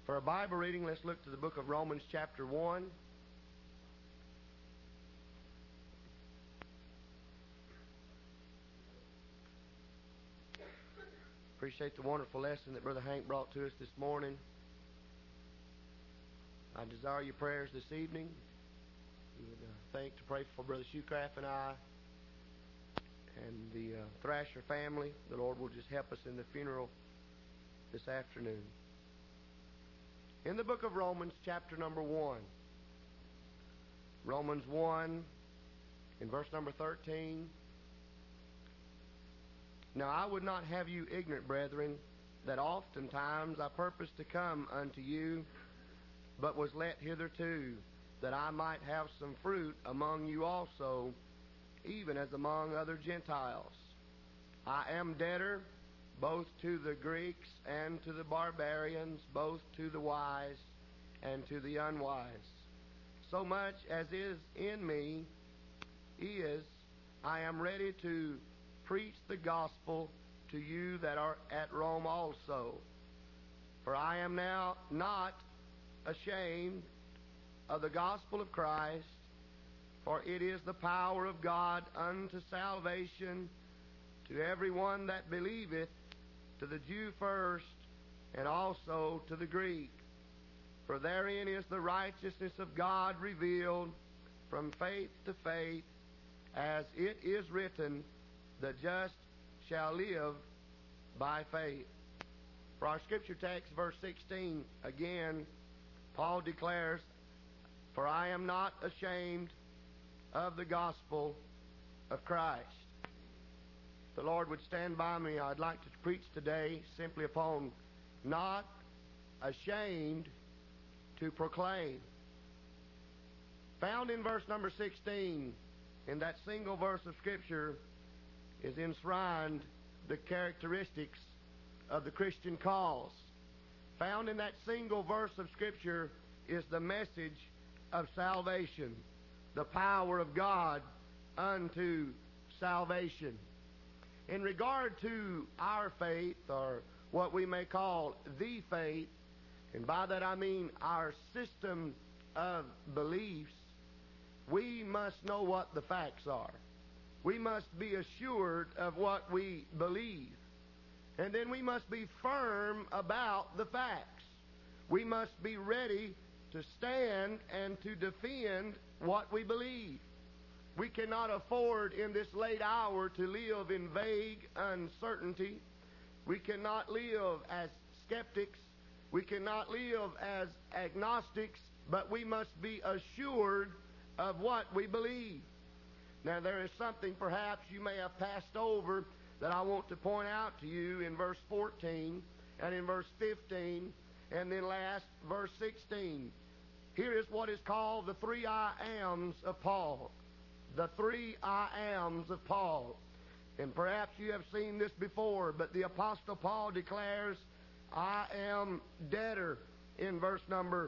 For a Bible reading, let's look to the book of Romans chapter 1. Appreciate the wonderful lesson that Brother Hank brought to us this morning. I desire your prayers this evening. You would to pray for Brother Shoecraft and I and the Thrasher family. The Lord will just help us in the funeral this afternoon. In the book of Romans, chapter number 1. Romans 1, in verse number 13. Now I would not have you ignorant, brethren, that oftentimes I purposed to come unto you, but was let hitherto, that I might have some fruit among you also, even as among other Gentiles. I am debtor both to the Greeks and to the barbarians, both to the wise and to the unwise. So much as is in me I am ready to preach the gospel to you that are at Rome also. For I am now not ashamed of the gospel of Christ, for it is the power of God unto salvation to everyone that believeth, to the Jew first, and also to the Greek. For therein is the righteousness of God revealed from faith to faith, as it is written, the just shall live by faith. For our scripture text, verse 16, again, Paul declares, for I am not ashamed of the gospel of Christ. The Lord would stand by me. I'd like to preach today simply upon not ashamed to proclaim. Found in verse number 16, in that single verse of Scripture, is enshrined the characteristics of the Christian cause. Found in that single verse of Scripture is the message of salvation, the power of God unto salvation. In regard to our faith, or what we may call the faith, and by that I mean our system of beliefs, we must know what the facts are. We must be assured of what we believe. And then we must be firm about the facts. We must be ready to stand and to defend what we believe. We cannot afford in this late hour to live in vague uncertainty. We cannot live as skeptics. We cannot live as agnostics, but we must be assured of what we believe. Now, there is something perhaps you may have passed over that I want to point out to you in verse 14 and in verse 15 and then last verse 16. Here is what is called the three I ams of Paul. The three I ams of Paul. And perhaps you have seen this before, but the Apostle Paul declares, I am debtor in verse number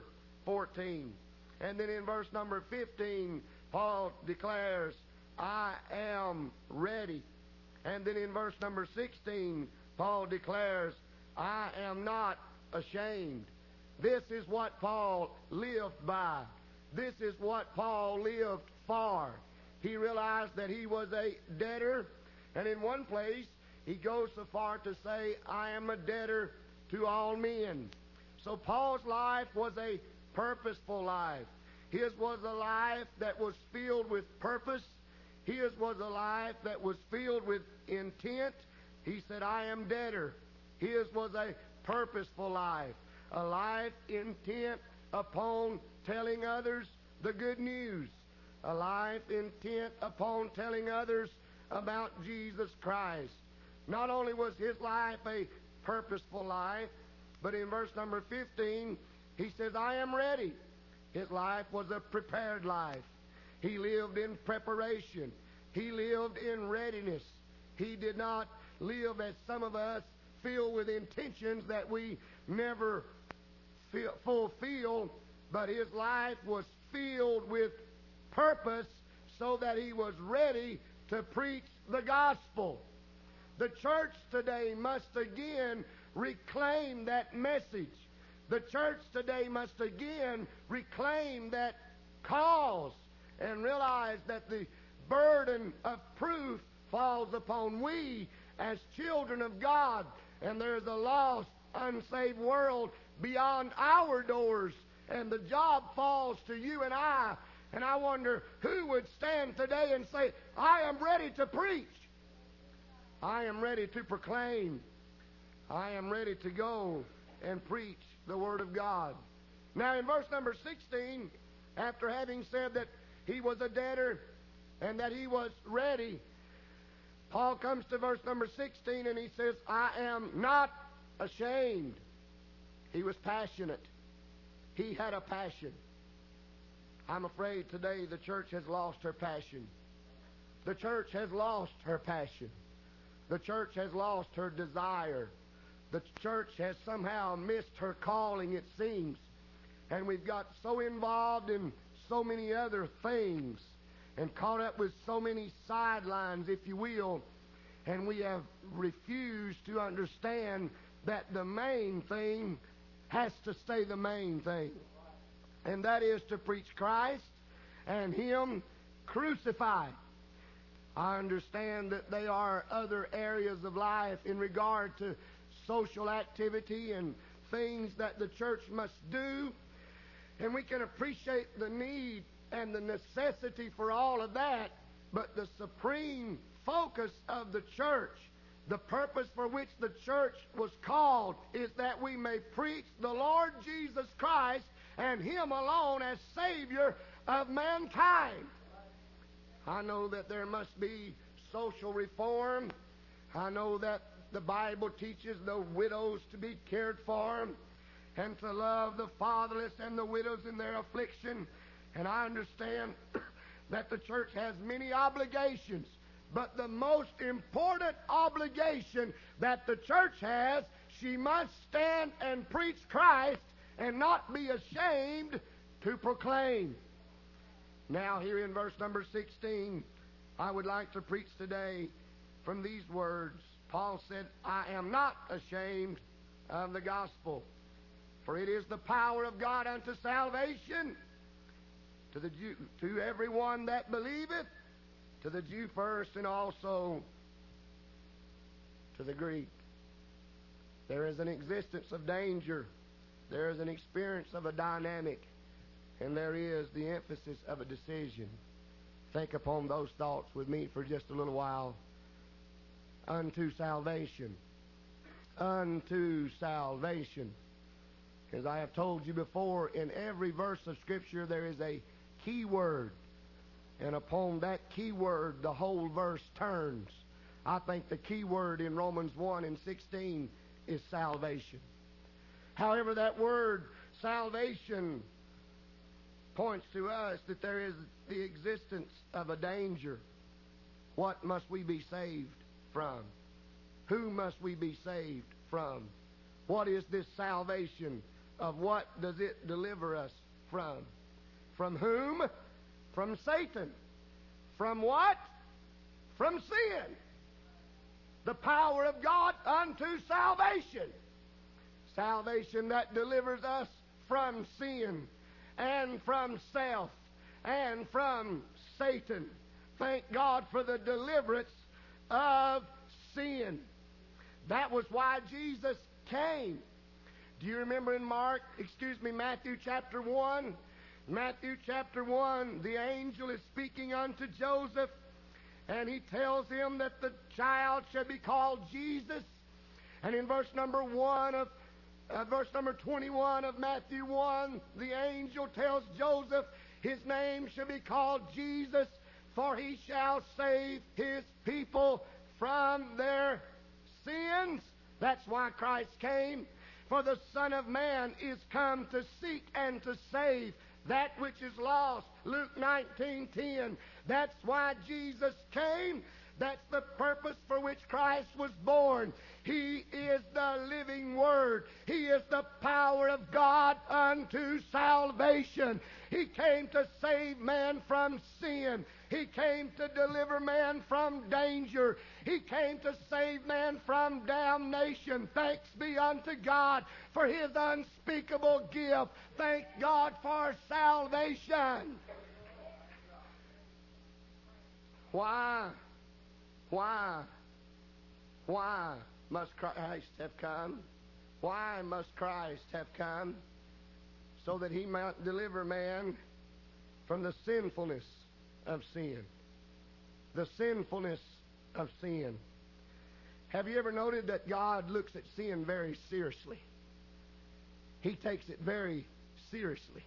14. And then in verse number 15, Paul declares, I am ready. And then in verse number 16, Paul declares, I am not ashamed. This is what Paul lived by. This is what Paul lived for. He realized that he was a debtor, and in one place he goes so far to say, I am a debtor to all men. So Paul's life was a purposeful life. His was a life that was filled with purpose. His was a life that was filled with intent. He said, I am debtor. His was a purposeful life, a life intent upon telling others the good news, a life intent upon telling others about Jesus Christ. Not only was his life a purposeful life, but in verse number 15, he says, I am ready. His life was a prepared life. He lived in preparation. He lived in readiness. He did not live as some of us, filled with intentions that we never fulfill, but his life was filled with purpose so that he was ready to preach the gospel. The church today must again reclaim that message. The church today must again reclaim that cause and realize that the burden of proof falls upon we as children of God, and there's a lost, unsaved world beyond our doors, and the job falls to you and I. And I wonder who would stand today and say, I am ready to preach. I am ready to proclaim. I am ready to go and preach the Word of God. Now in verse number 16, after having said that he was a debtor and that he was ready, Paul comes to verse number 16 and he says, I am not ashamed. He was passionate. He had a passion. I'm afraid today the church has lost her passion. The church has lost her passion. The church has lost her desire. The church has somehow missed her calling, it seems. And we've got so involved in so many other things and caught up with so many sidelines, if you will, and we have refused to understand that the main thing has to stay the main thing. And that is to preach Christ and Him crucified. I understand that there are other areas of life in regard to social activity and things that the church must do. And we can appreciate the need and the necessity for all of that. But the supreme focus of the church, the purpose for which the church was called, is that we may preach the Lord Jesus Christ and Him alone as Savior of mankind. I know that there must be social reform. I know that the Bible teaches the widows to be cared for and to love the fatherless and the widows in their affliction. And I understand that the church has many obligations. But the most important obligation that the church has, she must stand and preach Christ and not be ashamed to proclaim. Now here in verse number 16, I would like to preach today from these words. Paul said, I am not ashamed of the gospel, for it is the power of God unto salvation to the Jew, to everyone that believeth, to the Jew first and also to the Greek. There is an existence of danger. There is an experience of a dynamic. And there is the emphasis of a decision. Think upon those thoughts with me for just a little while. Unto salvation. Unto salvation. As I have told you before, in every verse of Scripture there is a key word. And upon that key word, the whole verse turns. I think the key word in Romans 1 and 16 is salvation. However, that word salvation points to us that there is the existence of a danger. What must we be saved from? Who must we be saved from? What is this salvation? Of what does it deliver us from? From whom? From Satan. From what? From sin. The power of God unto salvation. Salvation that delivers us from sin and from self and from Satan. Thank God for the deliverance of sin. That was why Jesus came. Do you remember in Matthew chapter 1? Matthew chapter 1, the angel is speaking unto Joseph, and he tells him that the child shall be called Jesus. And in verse number 21 of Matthew 1, the angel tells Joseph, his name shall be called Jesus, for he shall save his people from their sins. That's why Christ came. For the Son of Man is come to seek and to save that which is lost. Luke 19:10. That's why Jesus came. That's the purpose for which Christ was born. He is the living Word. He is the power of God unto salvation. He came to save man from sin. He came to deliver man from danger. He came to save man from damnation. Thanks be unto God for His unspeakable gift. Thank God for salvation. Why must Christ have come? Why must Christ have come? So that He might deliver man from the sinfulness of sin. The sinfulness of sin. Have you ever noted that God looks at sin very seriously? He takes it very seriously.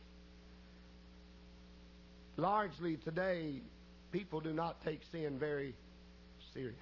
Largely today, people do not take sin very serious.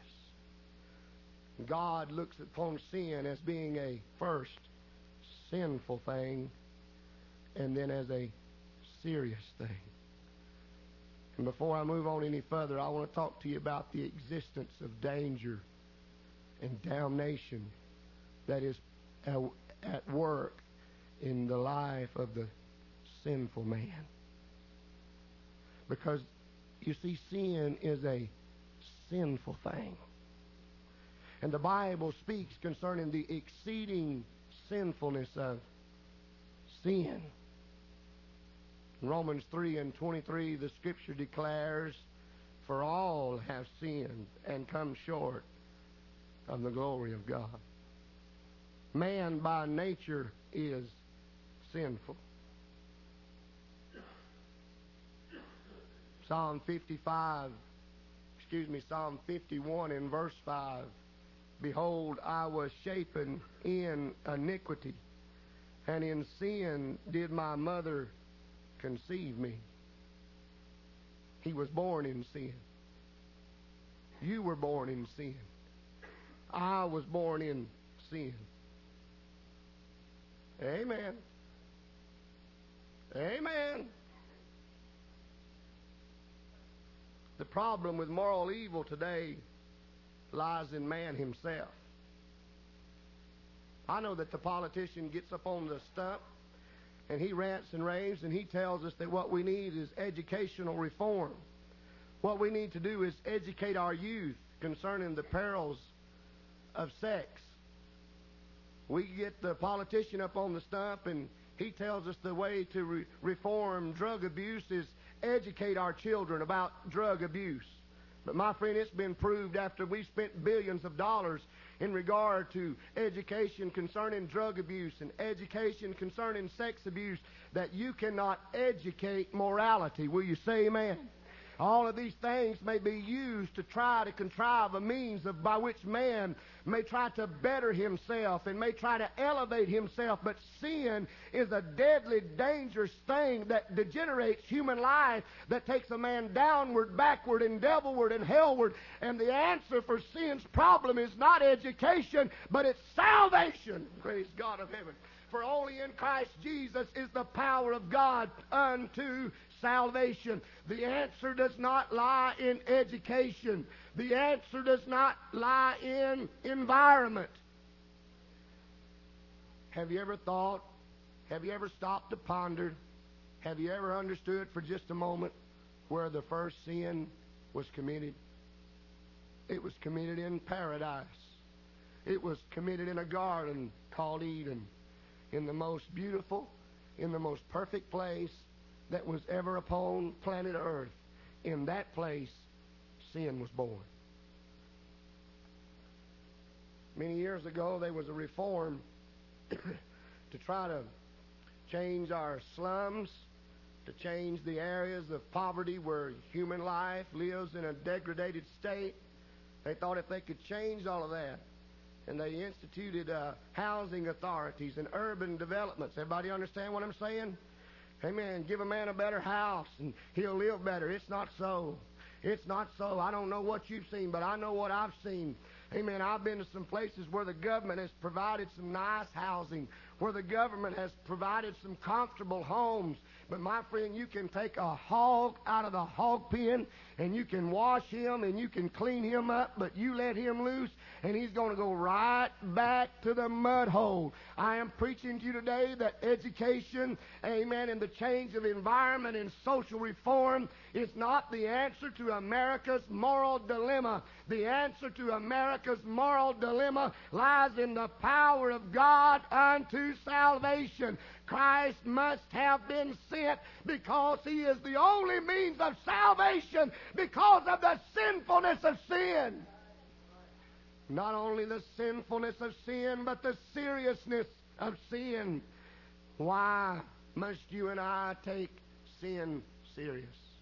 God looks upon sin as being a first sinful thing and then as a serious thing. And before I move on any further, I want to talk to you about the existence of danger and damnation that is at work in the life of the sinful man. Because, you see, sin is a sinful thing. And the Bible speaks concerning the exceeding sinfulness of sin. In Romans 3:23, the Scripture declares, "For all have sinned and come short of the glory of God." Man by nature is sinful. Psalm 51 in verse 5. "Behold, I was shapen in iniquity, and in sin did my mother conceive me." He was born in sin. You were born in sin. I was born in sin. Amen. Amen. The problem with moral evil today lies in man himself. I know that the politician gets up on the stump and he rants and raves and he tells us that what we need is educational reform. What we need to do is educate our youth concerning the perils of sex. We get the politician up on the stump and he tells us the way to reform drug abuse is educate our children about drug abuse. But my friend, it's been proved after we spent billions of dollars in regard to education concerning drug abuse and education concerning sex abuse that you cannot educate morality. Will you say amen? All of these things may be used to try to contrive a means by which man may try to better himself and may try to elevate himself. But sin is a deadly, dangerous thing that degenerates human life, that takes a man downward, backward, and devilward, and hellward. And the answer for sin's problem is not education, but it's salvation. Praise God of heaven. For only in Christ Jesus is the power of God unto salvation. The answer does not lie in education. The answer does not lie in environment. Have you ever thought? Have you ever stopped to ponder? Have you ever understood for just a moment where the first sin was committed? It was committed in paradise. It was committed in a garden called Eden, in the most beautiful, in the most perfect place that was ever upon planet Earth. In that place, sin was born. Many years ago, there was a reform to try to change our slums, to change the areas of poverty where human life lives in a degraded state. They thought if they could change all of that, and they instituted housing authorities and urban developments. Everybody understand what I'm saying? Amen. Give a man a better house and he'll live better. It's not so. It's not so. I don't know what you've seen, but I know what I've seen. Amen. I've been to some places where the government has provided some nice housing where the government has provided some comfortable homes. But my friend, you can take a hog out of the hog pen and you can wash him and you can clean him up, but you let him loose and he's going to go right back to the mud hole. I am preaching to you today that education, amen, and the change of environment and social reform is not the answer to America's moral dilemma. The answer to America's moral dilemma lies in the power of God unto salvation. Christ must have been sent because He is the only means of salvation because of the sinfulness of sin. Not only the sinfulness of sin, but the seriousness of sin. Why must you and I take sin serious?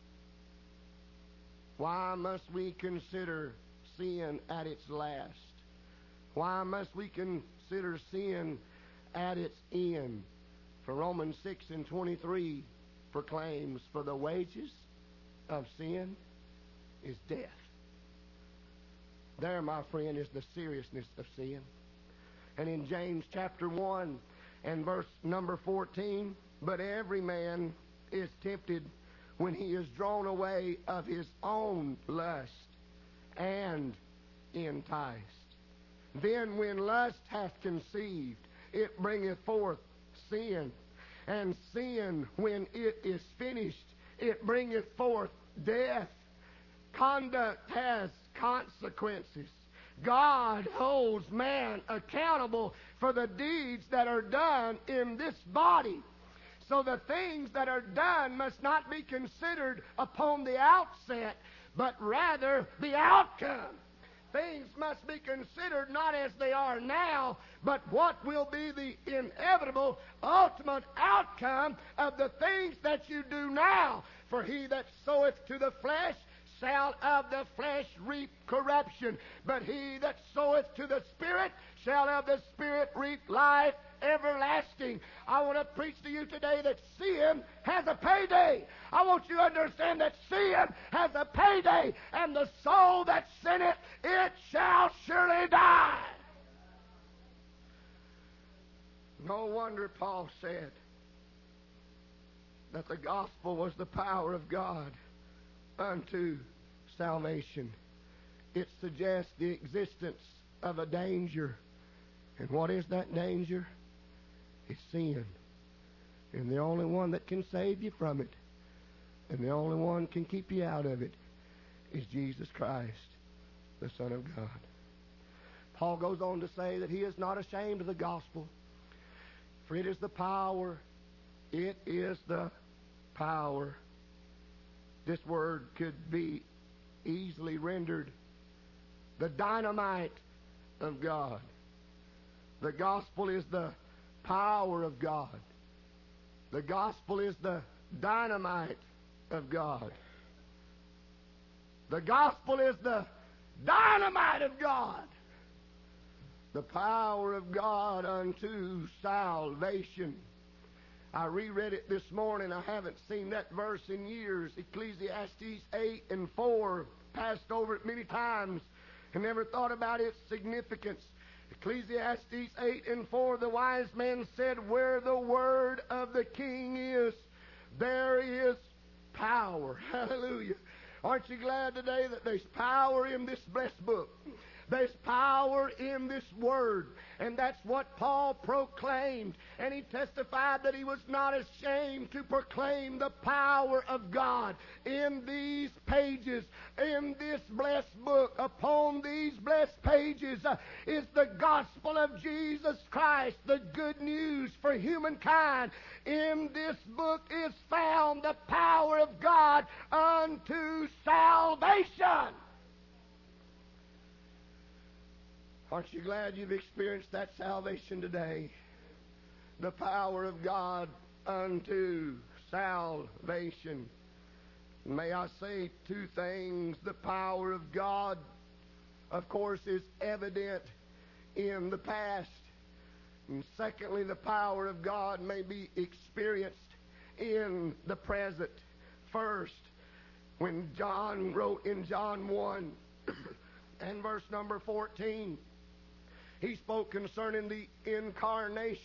Why must we consider sin at its last? Why must we consider sin at its end? For Romans 6:23 proclaims, for the wages of sin is death. There, my friend, is the seriousness of sin. And in James chapter 1 and verse number 14, but every man is tempted when he is drawn away of his own lust and enticed. Then when lust hath conceived, it bringeth forth sin. And sin, when it is finished, it bringeth forth death. Conduct has consequences. God holds man accountable for the deeds that are done in this body. So the things that are done must not be considered upon the outset, but rather the outcome. Things must be considered not as they are now, but what will be the inevitable, ultimate outcome of the things that you do now. For he that soweth to the flesh shall of the flesh reap corruption, but he that soweth to the Spirit shall of the Spirit reap life everlasting. I want to preach to you today that sin has a payday. I want you to understand that sin has a payday, and the soul that sinneth, it shall surely die. No wonder Paul said that the gospel was the power of God unto salvation. It suggests the existence of a danger. And what is that danger? It's sin. And the only one that can save you from it, and the only one can keep you out of it, is Jesus Christ, the Son of God. Paul goes on to say that he is not ashamed of the gospel, for it is the power. It is the power. This word could be easily rendered the dynamite of God. The gospel is the power of God. The gospel is the dynamite of God. The gospel is the dynamite of God. The power of God unto salvation. I reread it this morning. I haven't seen that verse in years. Ecclesiastes 8:4. Passed over it many times and never thought about its significance. Ecclesiastes 8:4, the wise man said, where the word of the king is, there is power. Hallelujah. Aren't you glad today that there's power in this blessed book? There's power in this word. And that's what Paul proclaimed. And he testified that he was not ashamed to proclaim the power of God in these pages, in this blessed book. Upon these blessed pages is the gospel of Jesus Christ, the good news for humankind. In this book is found the power of God unto salvation. Aren't you glad you've experienced that salvation today? The power of God unto salvation. May I say two things? The power of God, of course, is evident in the past. And secondly, the power of God may be experienced in the present. First, when John wrote in John 1 and verse number 14, he spoke concerning the incarnation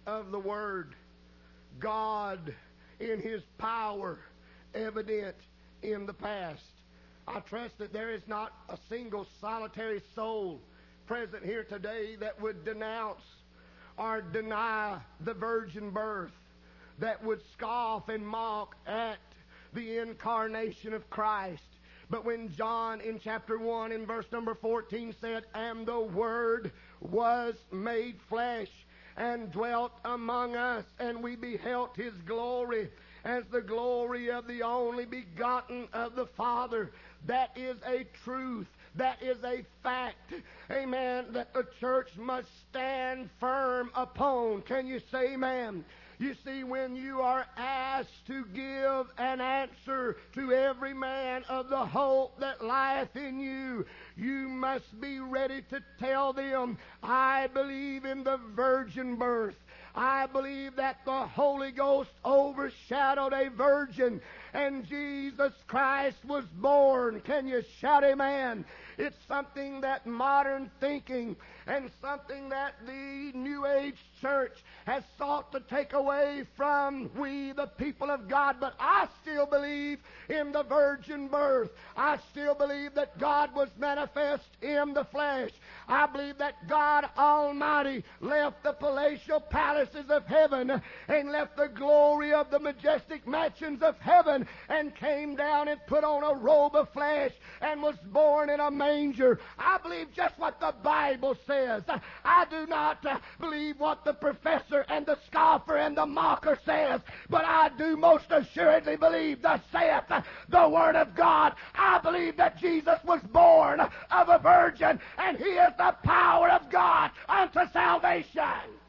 of the Word. God in His power evident in the past. I trust that there is not a single solitary soul present here today that would denounce or deny the virgin birth, that would scoff and mock at the incarnation of Christ. But when John in chapter 1 in verse number 14 said, "And the Word was made flesh and dwelt among us, and we beheld His glory as the glory of the only begotten of the Father," that is a truth. That is a fact, amen, that the church must stand firm upon. Can you say amen? You see, when you are asked to give an answer to every man of the hope that lieth in you, you must be ready to tell them, "I believe in the virgin birth. I believe that the Holy Ghost overshadowed a virgin and Jesus Christ was born." Can you shout amen? It's something that modern thinking and something that the New Age church has sought to take away from we, the people of God. But I still believe in the virgin birth. I still believe that God was manifest in the flesh. I believe that God Almighty left the palatial palaces of heaven and left the glory of the majestic mansions of heaven and came down and put on a robe of flesh and was born in a manger. I believe just what the Bible says. I do not believe what the professor and the scoffer and the mocker says, but I do most assuredly believe thus saith the Word of God. I believe that Jesus was born of a virgin, and He is the power of God unto salvation.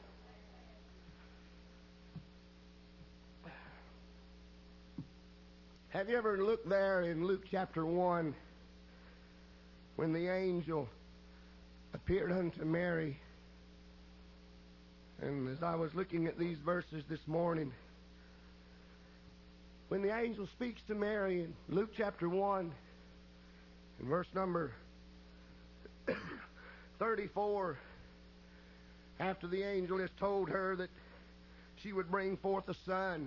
Have you ever looked there in Luke chapter 1 when the angel appeared unto Mary? And as I was looking at these verses this morning, when the angel speaks to Mary in Luke chapter 1, in verse number 34, after the angel has told her that she would bring forth a son,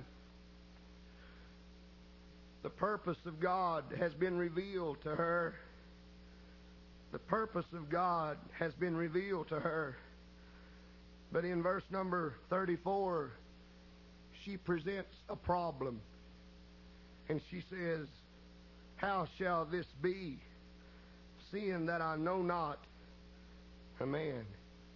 the purpose of God has been revealed to her. The purpose of God has been revealed to her. But in verse number 34, she presents a problem. And she says, "How shall this be, seeing that I know not a man?"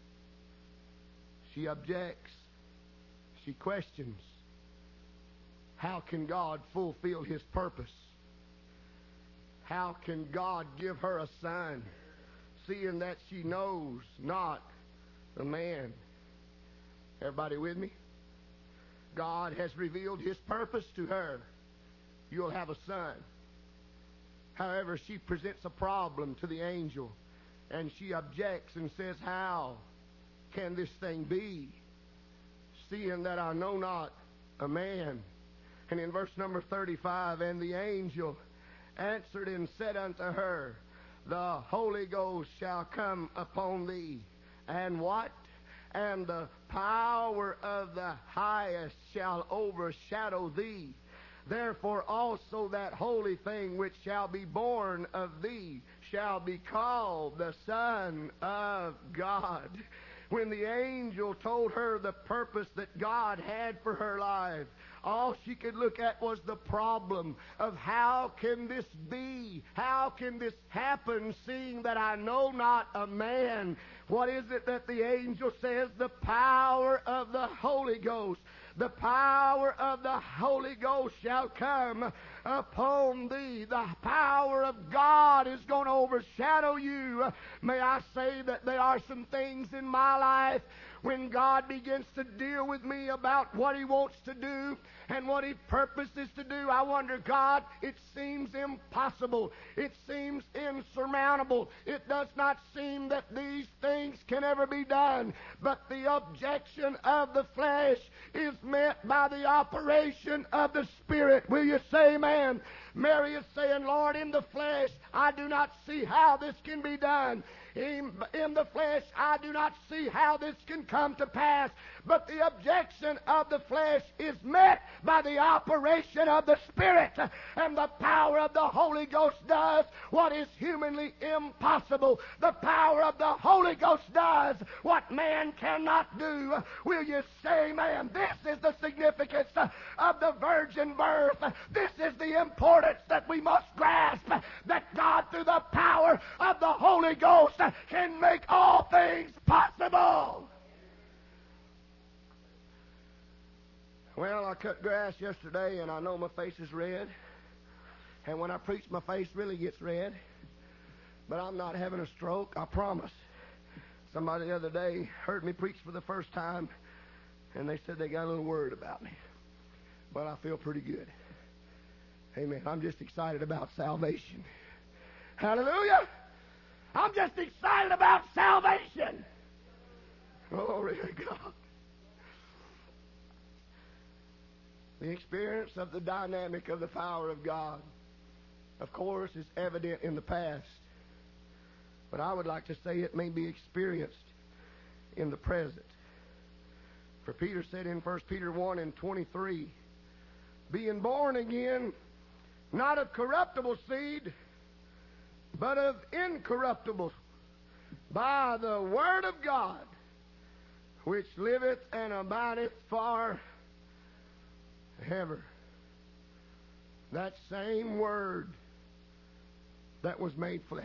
She objects. She questions. How can God fulfill His purpose? How can God give her a son, seeing that she knows not a man? Everybody with me? God has revealed His purpose to her. You'll have a son. However, she presents a problem to the angel, and she objects and says, "How can this thing be, seeing that I know not a man?" And in verse number 35, "And the angel answered and said unto her, The Holy Ghost shall come upon thee, and what? And the power of the highest shall overshadow thee. Therefore also that holy thing which shall be born of thee shall be called the Son of God." When the angel told her the purpose that God had for her life, all she could look at was the problem of how can this be? How can this happen, seeing that I know not a man? What is it that the angel says? The power of the Holy Ghost. The power of the Holy Ghost shall come upon thee. The power of God is going to overshadow you. May I say that there are some things in my life when God begins to deal with me about what He wants to do and what He purposes to do, I wonder, God, it seems impossible. It seems insurmountable. It does not seem that these things can ever be done. But the objection of the flesh is met by the operation of the Spirit. Will you say amen? Mary is saying, "Lord, in the flesh, I do not see how this can be done." In the flesh, I do not see how this can come to pass. But the objection of the flesh is met by the operation of the Spirit. And the power of the Holy Ghost does what is humanly impossible. The power of the Holy Ghost does what man cannot do. Will you say amen? This is the significance of the virgin birth. This is the importance that we must grasp, that God, through the power of the Holy Ghost, can make all things possible. Well, I cut grass yesterday, and I know my face is red. And when I preach, my face really gets red. But I'm not having a stroke, I promise. Somebody the other day heard me preach for the first time, and they said they got a little worried about me. But I feel pretty good. Amen. I'm just excited about salvation. Hallelujah. I'm just excited about salvation. Glory to God. The experience of the dynamic of the power of God, of course, is evident in the past. But I would like to say it may be experienced in the present. For Peter said in 1 Peter 1 and 23, being born again, not of corruptible seed, but of incorruptible, by the word of God, which liveth and abideth for ever. That same word that was made flesh.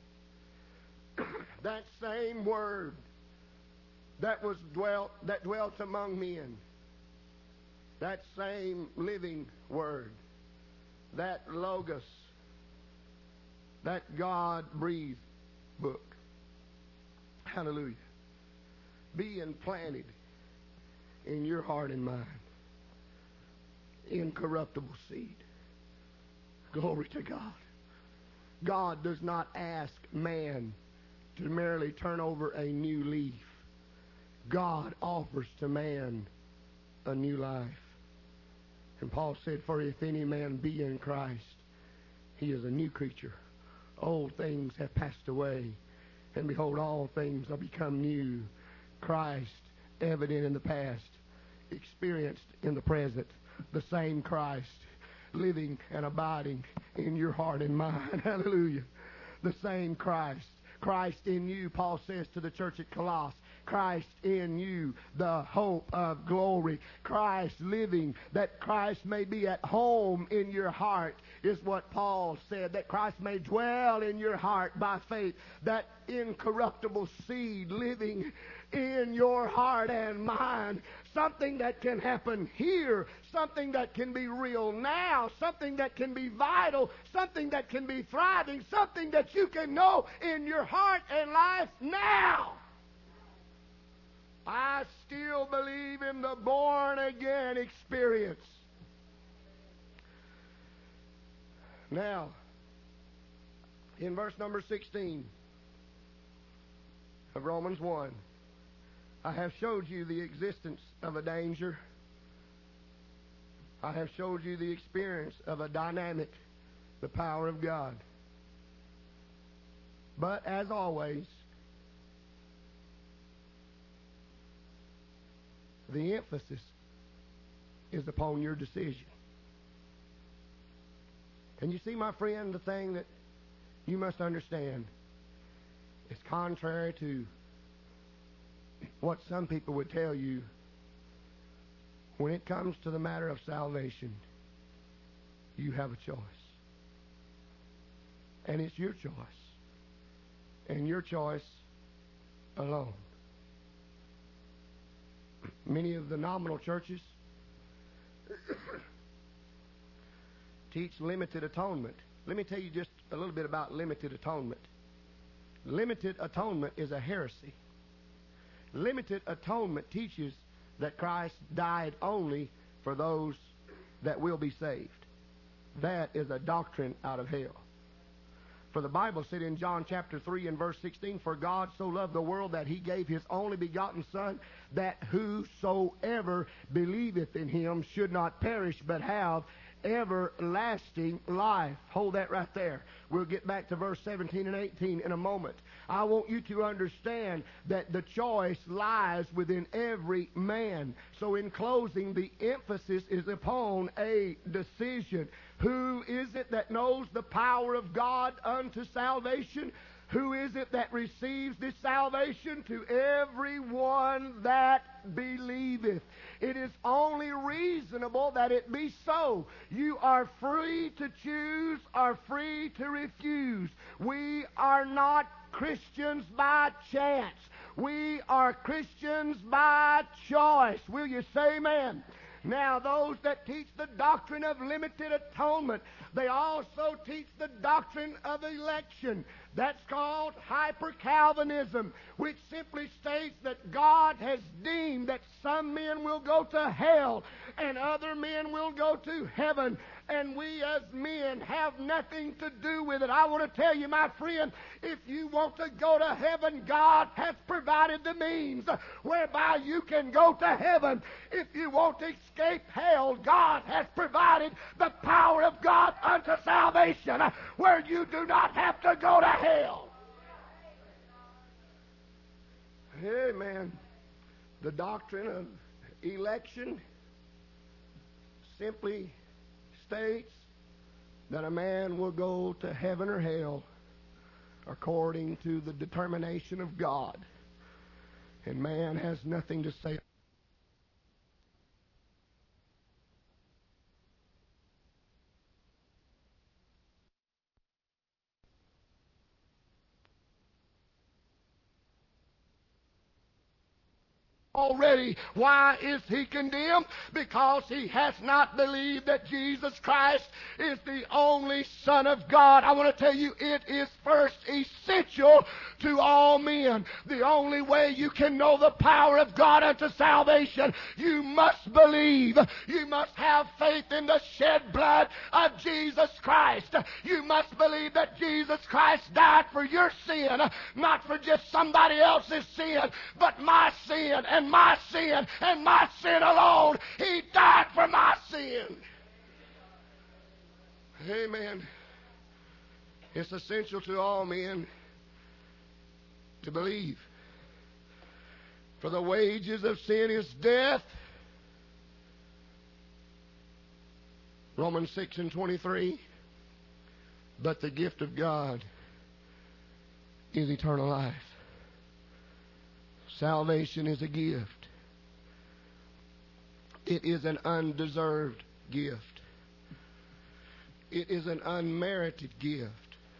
That same word that dwelt among men. That same living word. That Logos. That God-breathed book. Hallelujah. Being planted in your heart and mind. Incorruptible seed. Glory to God. God does not ask man to merely turn over a new leaf. God offers to man a new life. And Paul said, for if any man be in Christ, he is a new creature. Old things have passed away, and behold, all things are become new. Christ, evident in the past, experienced in the present. The same Christ living and abiding in your heart and mind. Hallelujah. The same Christ. Christ in you, Paul says to the church at Colossus. Christ in you, the hope of glory. Christ living, that Christ may be at home in your heart, is what Paul said. That Christ may dwell in your heart by faith. That incorruptible seed living in your heart and mind. Something that can happen here. Something that can be real now. Something that can be vital. Something that can be thriving. Something that you can know in your heart and life now. I still believe in the born-again experience. Now, in verse number 16 of Romans 1, I have showed you the existence of a danger. I have showed you the experience of a dynamic, the power of God. But as always, the emphasis is upon your decision. And you see, my friend, the thing that you must understand is contrary to what some people would tell you. When it comes to the matter of salvation, you have a choice. And it's your choice. And your choice alone. Many of the nominal churches teach limited atonement. Let me tell you just a little bit about limited atonement. Limited atonement is a heresy. Limited atonement teaches that Christ died only for those that will be saved. That is a doctrine out of hell. For the Bible said in John chapter 3 and verse 16, for God so loved the world that he gave his only begotten Son, that whosoever believeth in him should not perish but have everlasting life. Hold that right there. We'll get back to verse 17 and 18 in a moment. I want you to understand that the choice lies within every man. So in closing, the emphasis is upon a decision. Who is it that knows the power of God unto salvation? Who is it that receives this salvation? To everyone that believeth. It is only reasonable that it be so. You are free to choose, are free to refuse. We are not Christians by chance. We are Christians by choice. Will you say amen? Now, those that teach the doctrine of limited atonement, they also teach the doctrine of election. That's called hyper-Calvinism, which simply states that God has deemed that some men will go to hell and other men will go to heaven, and we as men have nothing to do with it. I want to tell you, my friend, if you want to go to heaven, God has provided the means whereby you can go to heaven. If you want to escape hell, God has provided the power of God unto salvation, where you do not have to go to hell. Amen. The doctrine of election simply states that a man will go to heaven or hell according to the determination of God. And man has nothing to say. Already. Why is he condemned? Because he has not believed that Jesus Christ is the only Son of God. I want to tell you, it is first essential to all men. The only way you can know the power of God unto salvation, you must believe. You must have faith in the shed blood of Jesus Christ. You must believe that Jesus Christ died for your sin, not for just somebody else's sin, but my sin and my sin and my sin alone. He died for my sin. Amen. It's essential to all men to believe. For the wages of sin is death. Romans 6:23. But the gift of God is eternal life. Salvation is a gift. It is an undeserved gift. It is an unmerited gift.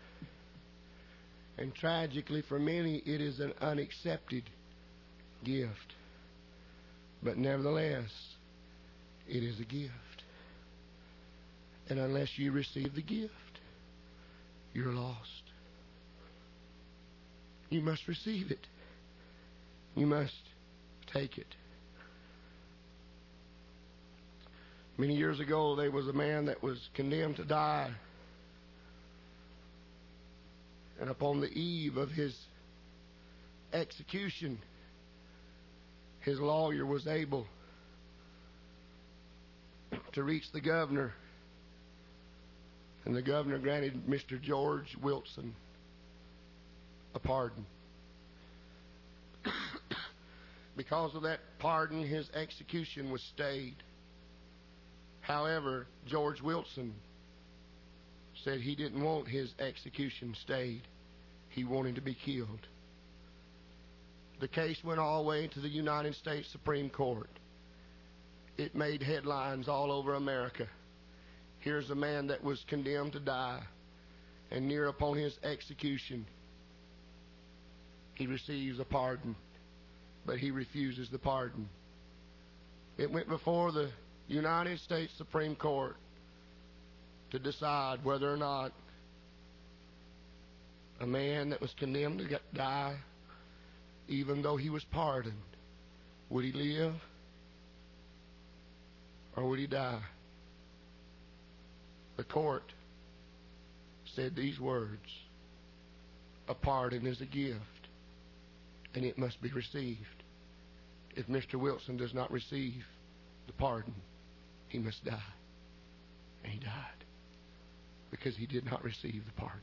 And tragically for many, it is an unaccepted gift. But nevertheless, it is a gift. And unless you receive the gift, you're lost. You must receive it. You must take it. Many years ago, there was a man that was condemned to die. And upon the eve of his execution, his lawyer was able to reach the governor. And the governor granted Mr. George Wilson a pardon. Because of that pardon, his execution was stayed. However, George Wilson said he didn't want his execution stayed. He wanted to be killed. The case went all the way to the United States Supreme Court. It made headlines all over America. Here's a man that was condemned to die, and near upon his execution, he receives a pardon, but he refuses the pardon. It went before the United States Supreme Court to decide whether or not a man that was condemned to die, even though he was pardoned, would he live or would he die? The court said these words: a pardon is a gift, and it must be received. If Mr. Wilson does not receive the pardon, he must die. And he died because he did not receive the pardon.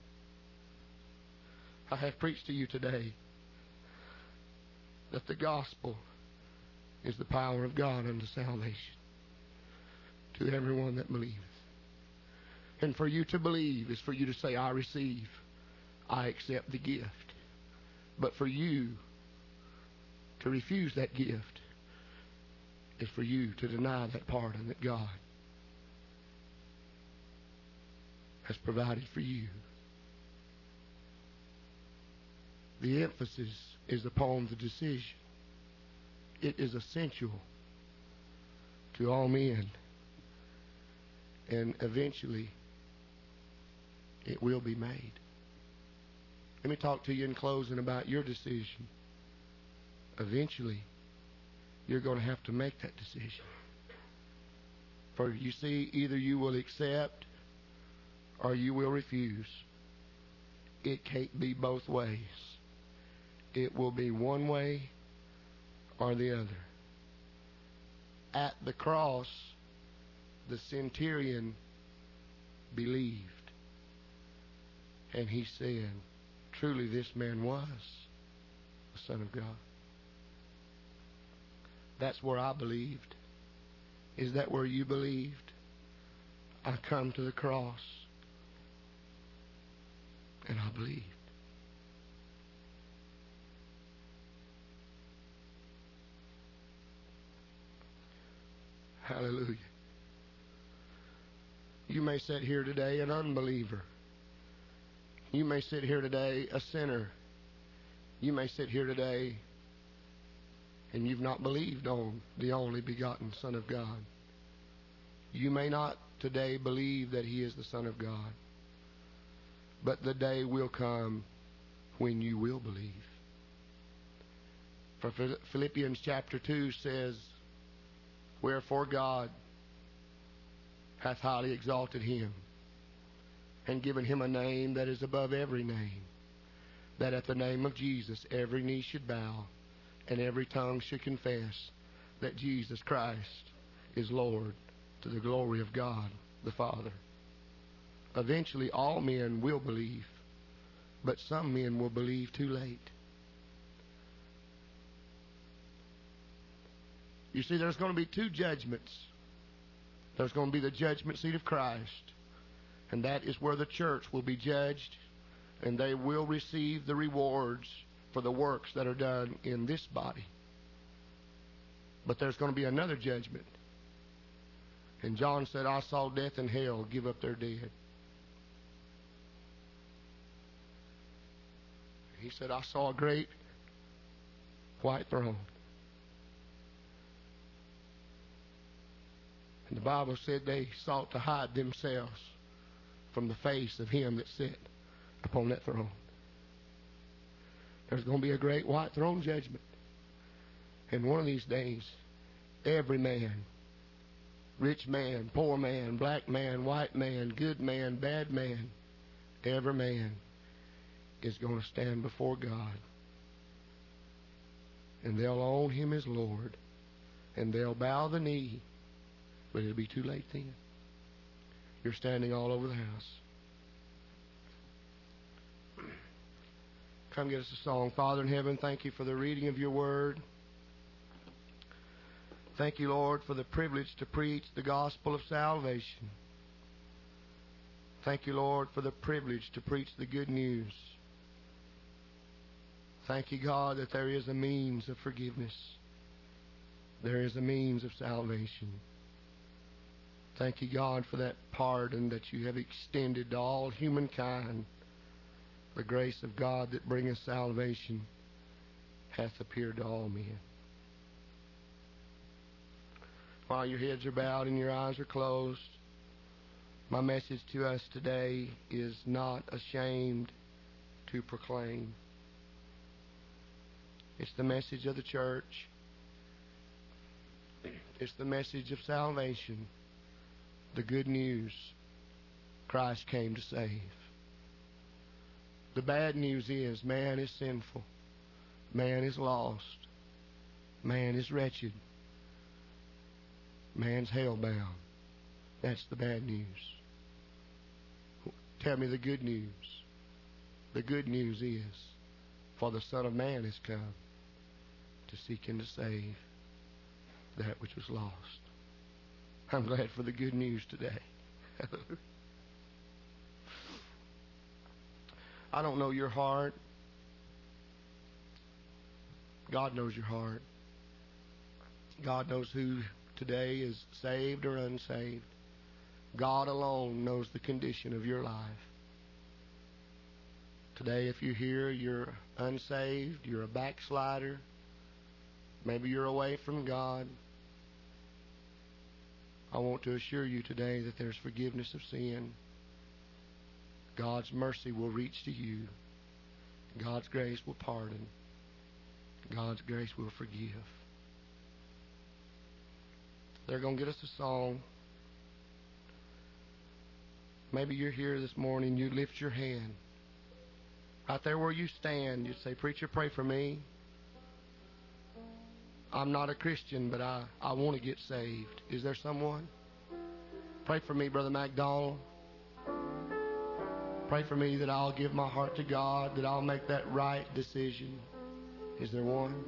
I have preached to you today that the gospel is the power of God unto salvation to everyone that believeth. And for you to believe is for you to say, I receive, I accept the gift. But for you to refuse that gift is for you to deny that pardon that God has provided for you. The emphasis is upon the decision. It is essential to all men, and eventually it will be made. Let me talk to you in closing about your decision. Eventually, you're going to have to make that decision. For you see, either you will accept or you will refuse. It can't be both ways. It will be one way or the other. At the cross, the centurion believed. And he said, truly this man was the Son of God. That's where I believed. Is that where you believed? I come to the cross and I believed. Hallelujah. You may sit here today an unbeliever. You may sit here today a sinner. You may sit here today and you've not believed on the only begotten Son of God. You may not today believe that He is the Son of God. But the day will come when you will believe. For Philippians chapter 2 says, wherefore God hath highly exalted Him, and given Him a name that is above every name, that at the name of Jesus every knee should bow, and every tongue should confess that Jesus Christ is Lord, to the glory of God the Father. Eventually all men will believe, but some men will believe too late. You see, there's going to be two judgments. There's going to be the judgment seat of Christ, and that is where the church will be judged, and they will receive the rewards for the works that are done in this body. But there's going to be another judgment. And John said, I saw death and hell give up their dead. He said, I saw a great white throne. And the Bible said they sought to hide themselves from the face of Him that sat upon that throne. There's going to be a great white throne judgment. And one of these days, every man, rich man, poor man, black man, white man, good man, bad man, every man is going to stand before God. And they'll own Him as Lord. And they'll bow the knee. But it'll be too late then. You're standing all over the house. Come get us a song. Father in heaven, thank You for the reading of Your word. Thank You, Lord, for the privilege to preach the gospel of salvation. Thank You, Lord, for the privilege to preach the good news. Thank You, God, that there is a means of forgiveness. There is a means of salvation. Thank You, God, for that pardon that You have extended to all humankind. The grace of God that bringeth salvation hath appeared to all men. While your heads are bowed and your eyes are closed, my message to us today is not ashamed to proclaim. It's the message of the church. It's the message of salvation. The good news. Christ came to save. The bad news is man is sinful. Man is lost. Man is wretched. Man's hell-bound. That's the bad news. Tell me the good news. The good news is, for the Son of Man has come to seek and to save that which was lost. I'm glad for the good news today. I don't know your heart. God knows your heart. God knows who today is saved or unsaved. God alone knows the condition of your life. Today, if you're here, you're unsaved, you're a backslider, maybe you're away from God, I want to assure you today that there's forgiveness of sin. God's mercy will reach to you. God's grace will pardon. God's grace will forgive. They're going to get us a song. Maybe you're here this morning, you lift your hand. Right there where you stand, you say, "Preacher, pray for me. I'm not a Christian, but I want to get saved." Is there someone? Pray for me, Brother McDonald. Pray for me that I'll give my heart to God, that I'll make that right decision. Is there one?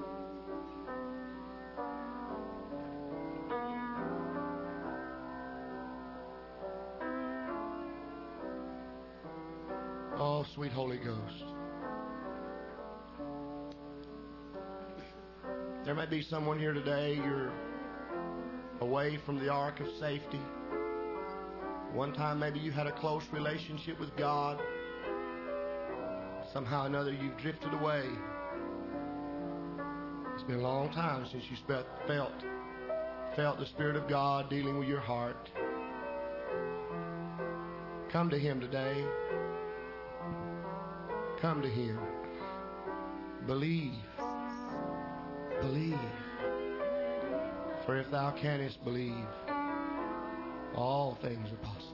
Oh, sweet Holy Ghost. There may be someone here today, you're away from the ark of safety. One time maybe you had a close relationship with God. Somehow or another you've drifted away. It's been a long time since you felt the Spirit of God dealing with your heart. Come to Him today. Come to Him. Believe. Believe. For if thou canst believe, all things are possible.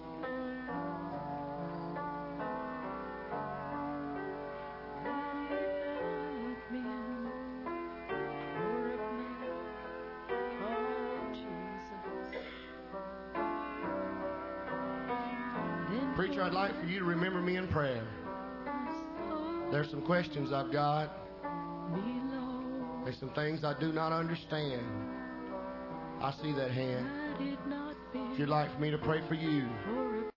Preacher, I'd like for you to remember me in prayer. There's some questions I've got. There's some things I do not understand. I see that hand. If you'd like for me to pray for you,